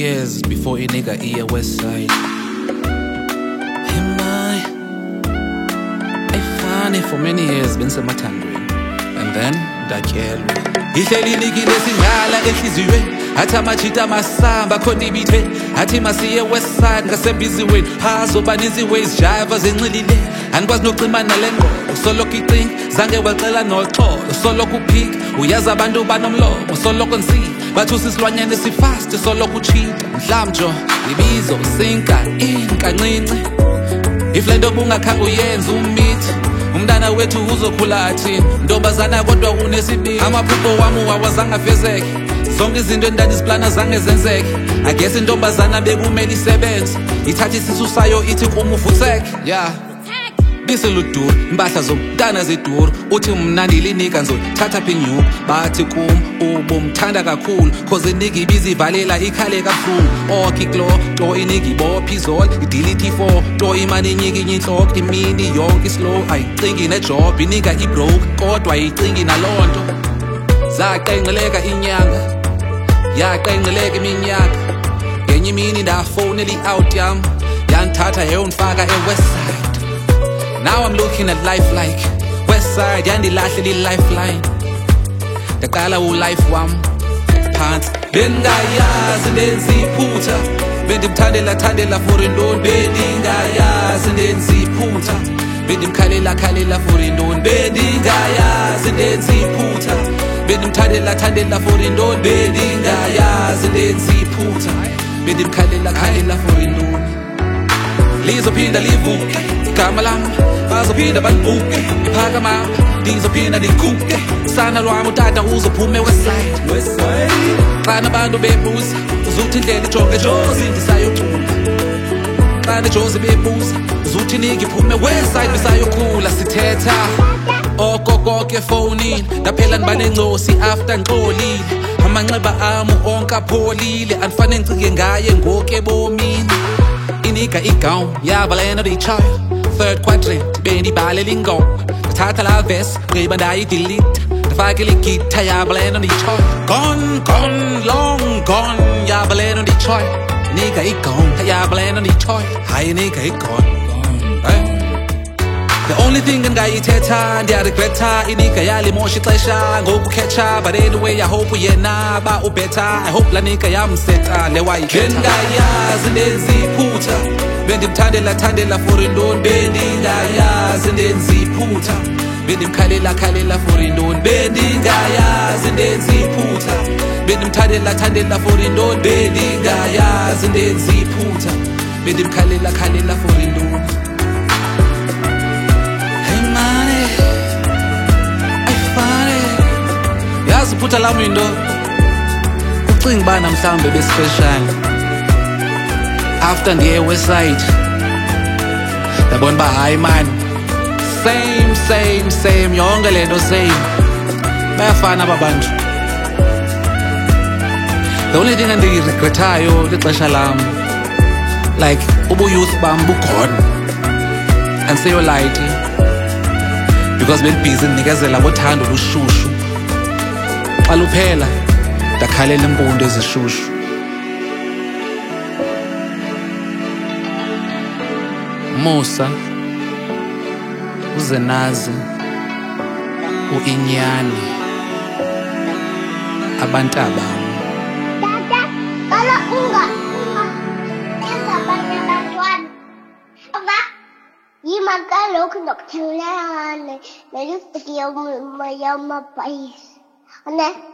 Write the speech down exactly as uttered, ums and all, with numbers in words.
years before a nigga ear west side. Am I? I funny for many years been semathandweni, and then ndatyelwa. Ihleli inikile singala enhliziyweni, athi amachita masamba khona ibithe, athi masiye west side ngasebiziweni, phazoba ninzi ways jive zenxilile, andikwazi nokucimana le ngqondo, soloko icinga zange wacela noxolo, soloko uphika uyazi abantu banomlomo, soloko nzima bathi usisilwanyane sifast, soloko uchita mhlamjo ibizo usinka inkancinci. If le nto bungakhange uyenza umithi, umntana wethu uzokhula athini? Ntombazana kodwa unesibili, amaphupho wami wawazange afezeke, zonke izinto endandiziplana zange zenzeke. I guess intombazana bekumele isebenze, ithatha isisu sayo ithi kum uvutheke. Yeah, bisi luduru, impahla zomntana ziduru, uthi mna ndilinika nzothatha phi inyuku. Bathi kum ubumthanda kakhulu, cause inika ibizivalela ikhale kabuhlungu. Okhi klo to inika ibopha izolo, idelete ifo to imane inyikinye intloko, imini yonke islow. Ayicingi nejob inika ibroke, kodwa ayicingi naloo nto. Zaqenqeleka inyanga, yaqenqeleka iminyaka, ngenye imini ndafowunela i-out yam, yandithatha yayondifaka e-west side. Now I'm looking at life like west side, yandilahlela i-lifeline, ndaqala u-life wam phansi. Bendingayazi ndenza iphutha, bendimthandela thandela for intoni, bendingayazi ndenza iphutha, bendimkhalela khalela for intoni, bendingayazi ndenza iphutha, bendimthandela thandela for intoni, bendingayazi ndenza iphutha, bendimkhalela khalela for intoni. Lizophinda livuke igama lam, bazophinda balibuke iphakama, ndizophinda ndiguke. Sana lwam utata uzophume westside, xana abantu bebuza uzuthi indlela ijonge jozi ndisayocula, xana ejozi bebuza uzuthi niki iphume westside bisayokhula. Sithetha okokoke efowunini, ndaphela ndibanencosi after ndixolile, amanxeba am onke apholile, andifane ndicike ngaye ngoku ebomini. Inika igown yabalena ndiyitshayo, third quadrant bendibalela ingoma, ndathatha la verse gqiba ndayidelete, ndafakela igitha yabalena ndiyitshayo. Gone, gone, long gone yabalena ndiyitshayo, nika igown yabalena ndiyitshayo, hayi nika igone. The only thing engayithetha ndiyaregretha, inika yalimosha ixesha ngokukhetha, but anyway I hope yena ba ubetter, I hope lanika yamseta le wayikhetha. Bendingayazi ndenza iphutha, bendimthandela thandela for intoni, bendingayazi ndenza iphutha, bendimkhalela khalela for intoni, bendingayazi ndenza iphutha, bendimthandela thandela for intoni, bendingayazi ndenza iphutha, bendimkhalela khalela for intoni. Yazi iphutha lam into ucinga uba namhlawumbe bespecial, after ndiye west side ndabona uba hayi man, same same same yonke le nto same, bayafana aba bantu. The only thing endiyiregrethayo lixesha lam, like ubuyouth bam bukhona andiseyolayithi, because bendibhizi ndinikezela ngothando lushushu. Xa luphela ndakhalela impundu ezishushu. Musa, uZenazi, u-Inyani, abantabam. Tata, kalau enggak enggak banyak bantuan. Apa? Gimana kalau kena kecelakaan? Lalu seperti yang yang apa is? Aneh.